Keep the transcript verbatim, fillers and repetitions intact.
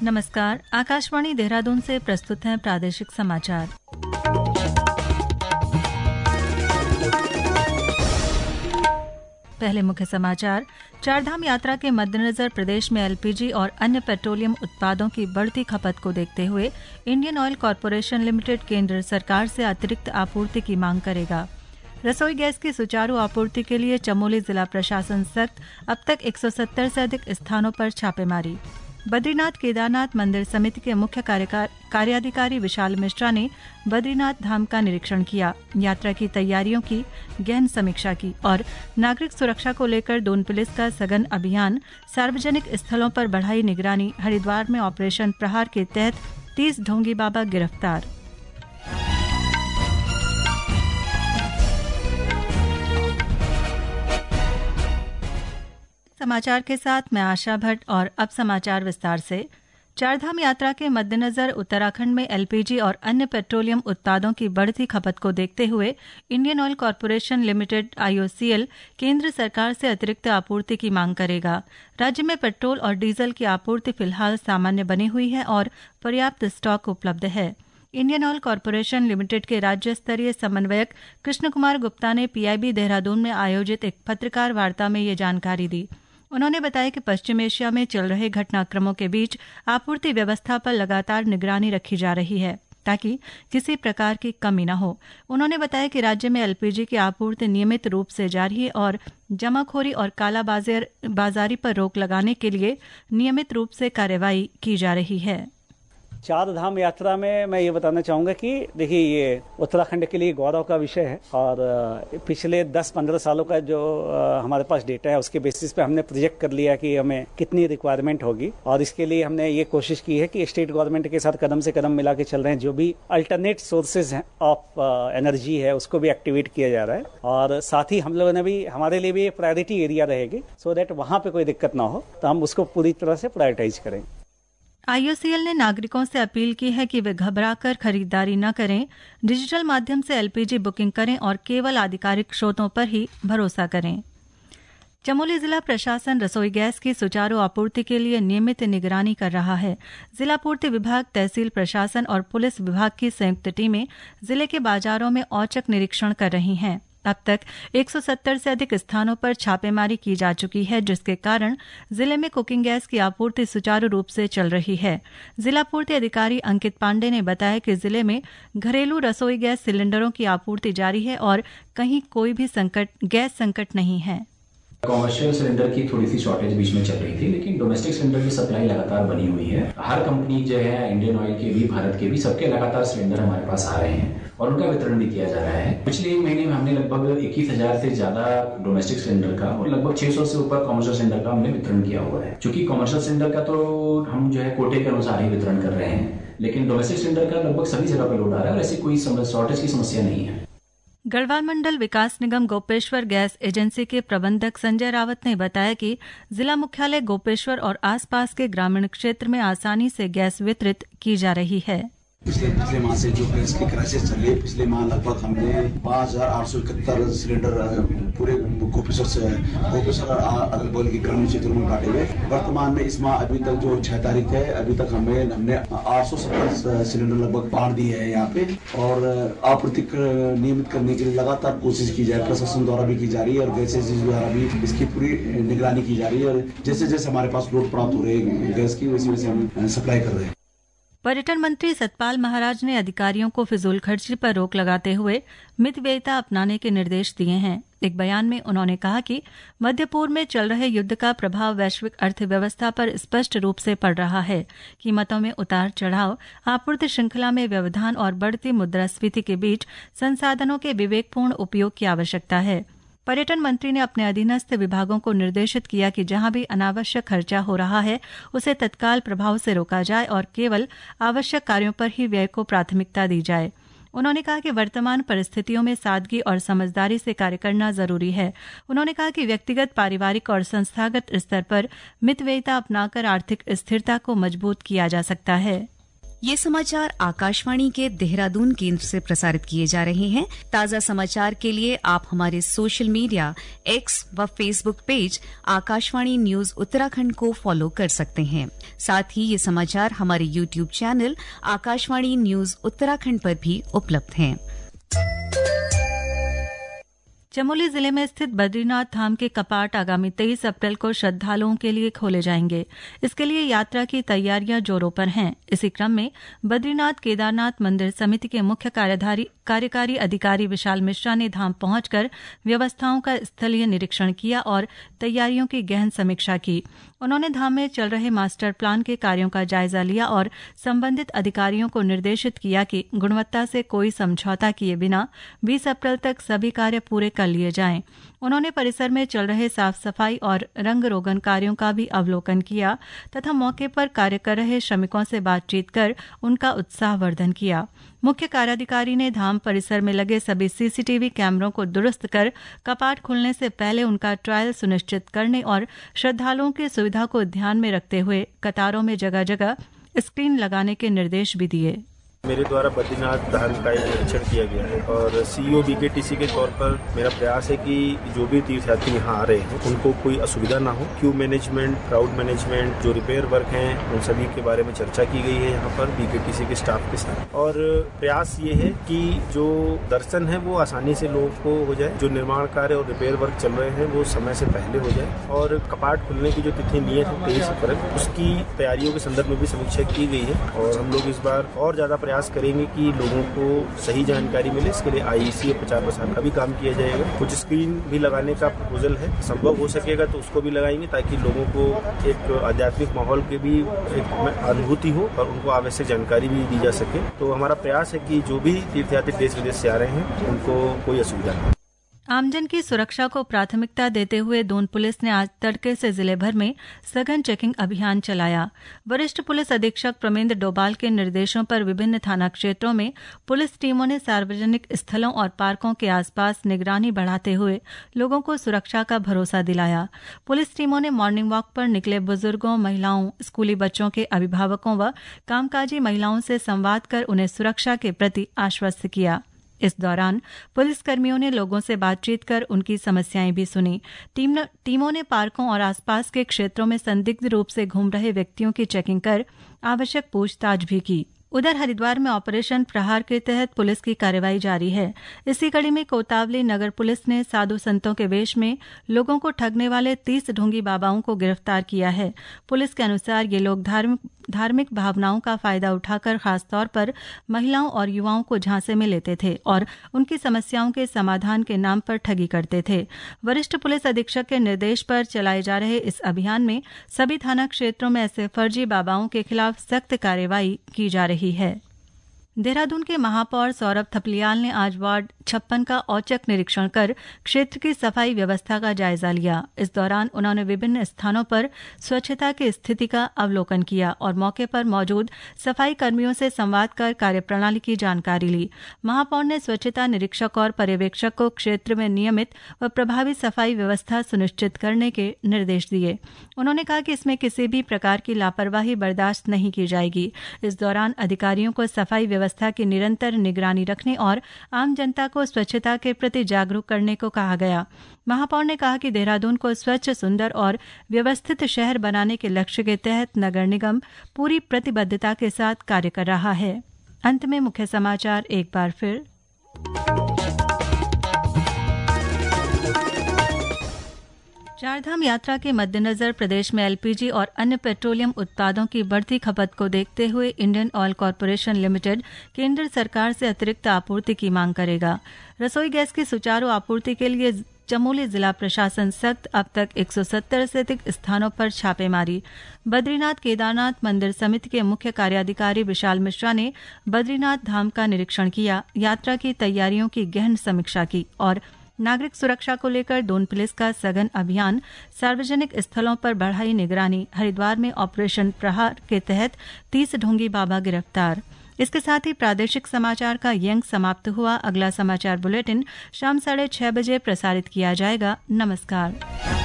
नमस्कार, आकाशवाणी देहरादून से प्रस्तुत हैं प्रादेशिक समाचार। पहले मुख्य समाचार। चारधाम यात्रा के मद्देनजर प्रदेश में एलपीजी और अन्य पेट्रोलियम उत्पादों की बढ़ती खपत को देखते हुए इंडियन ऑयल कॉरपोरेशन लिमिटेड केंद्र सरकार से अतिरिक्त आपूर्ति की मांग करेगा। रसोई गैस की सुचारू आपूर्ति के लिए चमोली जिला प्रशासन सख्त, अब तक एक सौ सत्तर से अधिक स्थानों पर छापेमारी। बद्रीनाथ केदारनाथ मंदिर समिति के मुख्य कार्याधिकारी विशाल मिश्रा ने बद्रीनाथ धाम का निरीक्षण किया, यात्रा की तैयारियों की गहन समीक्षा की और नागरिक सुरक्षा को लेकर दून पुलिस का सघन अभियान, सार्वजनिक स्थलों पर बढ़ाई निगरानी। हरिद्वार में ऑपरेशन प्रहार के तहत तीस ढोंगी बाबा गिरफ्तार। समाचार के साथ मैं आशा भट्ट और अब समाचार विस्तार से। चारधाम यात्रा के मद्देनजर उत्तराखंड में एलपीजी और अन्य पेट्रोलियम उत्पादों की बढ़ती खपत को देखते हुए Indian oil corporation limited IOCL केंद्र सरकार से अतिरिक्त आपूर्ति की मांग करेगा। राज्य में पेट्रोल और डीजल की आपूर्ति फिलहाल सामान्य बनी हुई है और पर्याप्त स्टॉक उपलब्ध है। इंडियन ऑयल कॉरपोरेशन लिमिटेड के राज्य स्तरीय समन्वयक कृष्ण कुमार गुप्ता ने पीआईबी देहरादून में आयोजित एक पत्रकार वार्ता में ये जानकारी दी। उन्होंने बताया कि पश्चिम एशिया में चल रहे घटनाक्रमों के बीच आपूर्ति व्यवस्था पर लगातार निगरानी रखी जा रही है ताकि किसी प्रकार की कमी न हो। उन्होंने बताया कि राज्य में एलपीजी की आपूर्ति नियमित रूप से जारी है और जमाखोरी और कालाबाजारी पर रोक लगाने के लिए नियमित रूप से कार्रवाई की जा रही है। चार धाम यात्रा में मैं ये बताना चाहूँगा कि देखिए, ये उत्तराखंड के लिए गौरव का विषय है और पिछले दस पंद्रह सालों का जो हमारे पास डेटा है उसके बेसिस पे हमने प्रोजेक्ट कर लिया कि हमें कितनी रिक्वायरमेंट होगी और इसके लिए हमने ये कोशिश की है कि स्टेट गवर्नमेंट के साथ कदम से कदम मिला के चल रहे हैं। जो भी अल्टरनेट सोर्सेज ऑफ एनर्जी है उसको भी एक्टिवेट किया जा रहा है और साथ ही हम लोगों ने भी, हमारे लिए भी प्रायोरिटी एरिया रहेगी सो दैट वहाँ पे कोई दिक्कत ना हो, तो हम उसको पूरी तरह से प्रायोरिटाइज करें। आईओसीएल ने नागरिकों से अपील की है कि वे घबराकर खरीदारी न करें, डिजिटल माध्यम से एलपीजी बुकिंग करें और केवल आधिकारिक स्रोतों पर ही भरोसा करें। चमोली जिला प्रशासन रसोई गैस की सुचारू आपूर्ति के लिए नियमित निगरानी कर रहा है। जिला पूर्ति विभाग, तहसील प्रशासन और पुलिस विभाग की संयुक्त टीमें जिले के बाजारों में औचक निरीक्षण कर रही हैं। अब तक एक सौ सत्तर से अधिक स्थानों पर छापेमारी की जा चुकी है, जिसके कारण जिले में कुकिंग गैस की आपूर्ति सुचारू रूप से चल रही है। जिला पूर्ति अधिकारी अंकित पांडे ने बताया कि जिले में घरेलू रसोई गैस सिलेंडरों की आपूर्ति जारी है और कहीं कोई भी संकट गैस संकट नहीं है। कॉमर्शियल सिलेंडर की थोड़ी सी शॉर्टेज बीच में चल रही थी, लेकिन डोमेस्टिक सिलेंडर की सप्लाई लगातार बनी हुई है। हर कंपनी जो है, इंडियन ऑयल के भी, भारत के भी, सबके लगातार सिलेंडर हमारे पास आ रहे हैं और उनका वितरण भी किया जा रहा है। पिछले एक महीने में हमने लगभग इक्कीस हजार से ज्यादा डोमेस्टिक सिलेंडर का और लगभग छह सौ से ऊपर कॉमर्शियल सिलेंडर का हमने वितरण किया हुआ है। क्योंकि कॉमर्शियल सिलेंडर का तो हम जो है कोटे के अनुसार ही वितरण कर रहे हैं, लेकिन डोमेस्टिक सिलेंडर का लगभग सभी जगह पर लोड आ रहा है और ऐसी कोई शॉर्टेज की समस्या नहीं है। गढ़वाल मंडल विकास निगम गोपेश्वर गैस एजेंसी के प्रबंधक संजय रावत ने बताया कि जिला मुख्यालय गोपेश्वर और आसपास के ग्रामीण क्षेत्र में आसानी से गैस वितरित की जा रही है। पिछले पिछले माह से जो गैस की क्राइसिस चल रही है, पिछले माह लगभग हमने पाँच हजार आठ सौ इकहत्तर सिलेंडर पूरे गोपेश्वर से गोपेश्वर अगल बगल के ग्रामीण क्षेत्रों में बांटे हुए। वर्तमान में इस माह अभी तक जो छह तारीख है, अभी तक हमें हमने आठ सौ सत्तर सिलेंडर लगभग बांट दिए हैं यहाँ पे और आपूर्ति नियमित करने के लिए लगातार कोशिश की जा रही है। प्रशासन द्वारा भी की जा रही है और गैस एजेंसी द्वारा भी इसकी पूरी निगरानी की जा रही है और जैसे जैसे हमारे पास लोड प्राप्त हो रहे हैं गैस की, वैसे वैसे हम सप्लाई कर रहे हैं। पर्यटन मंत्री सतपाल महाराज ने अधिकारियों को फिजूल खर्ची पर रोक लगाते हुए मितव्ययिता अपनाने के निर्देश दिए हैं। एक बयान में उन्होंने कहा कि मध्य पूर्व में चल रहे युद्ध का प्रभाव वैश्विक अर्थव्यवस्था पर स्पष्ट रूप से पड़ रहा है। कीमतों में उतार चढ़ाव, आपूर्ति श्रृंखला में व्यवधान और बढ़ती मुद्रास्फीति के बीच संसाधनों के विवेकपूर्ण उपयोग की आवश्यकता है। पर्यटन मंत्री ने अपने अधीनस्थ विभागों को निर्देशित किया कि जहां भी अनावश्यक खर्चा हो रहा है उसे तत्काल प्रभाव से रोका जाए और केवल आवश्यक कार्यों पर ही व्यय को प्राथमिकता दी जाए। उन्होंने कहा कि वर्तमान परिस्थितियों में सादगी और समझदारी से कार्य करना जरूरी है। उन्होंने कहा कि व्यक्तिगत, पारिवारिक और संस्थागत स्तर पर मितव्ययिता अपनाकर आर्थिक स्थिरता को मजबूत किया जा सकता है। ये समाचार आकाशवाणी के देहरादून केंद्र से प्रसारित किए जा रहे हैं। ताजा समाचार के लिए आप हमारे सोशल मीडिया एक्स व Facebook page Akashvani news Uttarakhand को फॉलो कर सकते हैं। साथ ही ये समाचार हमारे YouTube channel Akashvani news Uttarakhand पर भी उपलब्ध हैं। चमोली जिले में स्थित बद्रीनाथ धाम के कपाट आगामी तेईस अप्रैल को श्रद्धालुओं के लिए खोले जाएंगे। इसके लिए यात्रा की तैयारियां जोरों पर हैं। इसी क्रम में बद्रीनाथ केदारनाथ मंदिर समिति के मुख्य कार्यधारी कार्यकारी अधिकारी विशाल मिश्रा ने धाम पहुंचकर व्यवस्थाओं का स्थलीय निरीक्षण किया और तैयारियों की गहन समीक्षा की। उन्होंने धाम में चल रहे मास्टर प्लान के कार्यों का जायजा लिया और संबंधित अधिकारियों को निर्देशित किया कि गुणवत्ता से कोई समझौता किए बिना बीस अप्रैल तक सभी कार्य पूरे कर लिए जाएं। उन्होंने परिसर में चल रहे साफ सफाई और रंग रोगन कार्यों का भी अवलोकन किया तथा मौके पर कार्य कर रहे श्रमिकों से बातचीत कर उनका उत्साहवर्धन किया। मुख्य कार्याधिकारी ने धाम परिसर में लगे सभी सीसीटीवी कैमरों को दुरुस्त कर कपाट खुलने से पहले उनका ट्रायल सुनिश्चित करने और श्रद्धालुओं की सुविधा को ध्यान में रखते हुए कतारों में जगह जगह स्क्रीन लगाने के निर्देश भी दिए। मेरे द्वारा बद्रीनाथ धाम का निरीक्षण किया गया है और सीईओ बीकेटीसी के तौर पर मेरा प्रयास है कि जो भी तीर्थयात्री यहाँ आ रहे हैं उनको कोई असुविधा ना हो। क्यू मैनेजमेंट, क्राउड मैनेजमेंट, जो रिपेयर वर्क हैं उन सभी के बारे में चर्चा की गई है यहाँ पर बीकेटीसी के स्टाफ के साथ। और प्रयास ये है कि जो दर्शन है वो आसानी से लोगों को हो जाए, जो निर्माण कार्य और रिपेयर वर्क चल रहे हैं वो समय से पहले हो जाए और कपाट खुलने की जो तिथि नियत है तेईस अप्रैल, उसकी तैयारियों के संदर्भ में भी समीक्षा की गई है और हम लोग इस बार और ज्यादा प्रयास करेंगे कि लोगों को सही जानकारी मिले। इसके लिए आईईसी और प्रचार प्रसार का भी काम किया जाएगा। कुछ स्क्रीन भी लगाने का प्रपोजल है, संभव हो सकेगा तो उसको भी लगाएंगे ताकि लोगों को एक आध्यात्मिक माहौल की भी एक अनुभूति हो और उनको आवश्यक जानकारी भी दी जा सके। तो हमारा प्रयास है कि जो भी तीर्थयात्री देश विदेश से आ रहे हैं उनको कोई असुविधा नहीं। आमजन की सुरक्षा को प्राथमिकता देते हुए दून पुलिस ने आज तड़के से जिले भर में सघन चेकिंग अभियान चलाया। वरिष्ठ पुलिस अधीक्षक प्रमेंद्र डोभाल के निर्देशों पर विभिन्न थाना क्षेत्रों में पुलिस टीमों ने सार्वजनिक स्थलों और पार्कों के आसपास निगरानी बढ़ाते हुए लोगों को सुरक्षा का भरोसा दिलाया। पुलिस टीमों ने मॉर्निंग वॉक पर निकले बुजुर्गों, महिलाओं, स्कूली बच्चों के अभिभावकों व कामकाजी महिलाओं से संवाद कर उन्हें सुरक्षा के प्रति आश्वस्त किया। इस दौरान पुलिसकर्मियों ने लोगों से बातचीत कर उनकी समस्याएं भी सुनी। टीम टीमों ने पार्कों और आसपास के क्षेत्रों में संदिग्ध रूप से घूम रहे व्यक्तियों की चेकिंग कर आवश्यक पूछताछ भी की। उधर हरिद्वार में ऑपरेशन प्रहार के तहत पुलिस की कार्रवाई जारी है। इसी कड़ी में कोतावली नगर पुलिस ने साधु संतों के वेश में लोगों को ठगने वाले तीस ढोंगी बाबाओं को गिरफ्तार किया है। पुलिस के अनुसार ये लोग धार्मिक धार्मिक भावनाओं का फायदा उठाकर खासतौर पर महिलाओं और युवाओं को झांसे में लेते थे और उनकी समस्याओं के समाधान के नाम पर ठगी करते थे। वरिष्ठ पुलिस अधीक्षक के निर्देश पर चलाए जा रहे इस अभियान में सभी थाना क्षेत्रों में ऐसे फर्जी बाबाओं के खिलाफ सख्त कार्रवाई की जा रही है। देहरादून के महापौर सौरभ थपलियाल ने आज वार्ड छप्पन का औचक निरीक्षण कर क्षेत्र की सफाई व्यवस्था का जायजा लिया। इस दौरान उन्होंने विभिन्न स्थानों पर स्वच्छता की स्थिति का अवलोकन किया और मौके पर मौजूद सफाई कर्मियों से संवाद कर कार्यप्रणाली की जानकारी ली। महापौर ने स्वच्छता निरीक्षक और पर्यवेक्षक को क्षेत्र में नियमित व प्रभावी सफाई व्यवस्था सुनिश्चित करने के निर्देश दिए। उन्होंने कहा कि इसमें किसी भी प्रकार की लापरवाही बर्दाश्त नहीं की जाएगी। इस दौरान अधिकारियों को सफाई व्यवस्था की निरंतर निगरानी रखने और आम जनता को स्वच्छता के प्रति जागरूक करने को कहा गया। महापौर ने कहा कि देहरादून को स्वच्छ, सुंदर और व्यवस्थित शहर बनाने के लक्ष्य के तहत नगर निगम पूरी प्रतिबद्धता के साथ कार्य कर रहा है। अंत में मुख्य समाचार एक बार फिर। चारधाम यात्रा के मद्देनजर प्रदेश में एलपीजी और अन्य पेट्रोलियम उत्पादों की बढ़ती खपत को देखते हुए इंडियन ऑयल कॉरपोरेशन लिमिटेड केंद्र सरकार से अतिरिक्त आपूर्ति की मांग करेगा। रसोई गैस की सुचारू आपूर्ति के लिए चमोली जिला प्रशासन सख्त, अब तक एक सौ सत्तर से अधिक स्थानों पर छापेमारी। बद्रीनाथ केदारनाथ मंदिर समिति के मुख्य कार्याधिकारी विशाल मिश्रा ने बद्रीनाथ धाम का निरीक्षण किया, यात्रा की तैयारियों की गहन समीक्षा की और नागरिक सुरक्षा को लेकर दून पुलिस का सघन अभियान, सार्वजनिक स्थलों पर बढ़ाई निगरानी। हरिद्वार में ऑपरेशन प्रहार के तहत तीस ढोंगी बाबा गिरफ्तार। इसके साथ ही प्रादेशिक समाचार का ये अंक समाप्त हुआ। अगला समाचार बुलेटिन शाम साढ़े छह बजे प्रसारित किया जाएगा। नमस्कार।